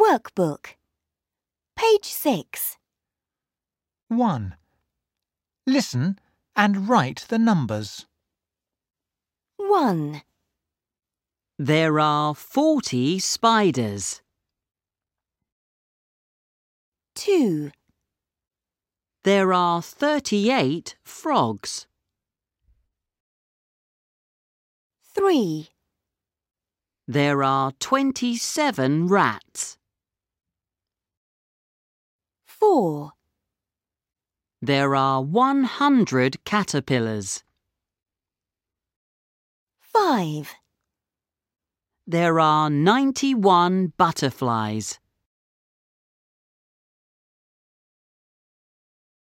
Workbook. Page 6. 1. Listen and write the numbers. 1, There are 40 spiders. 2, There are 38 frogs. 3, There are 27 rats. 4, There are 100 caterpillars. 5, There are 91 butterflies.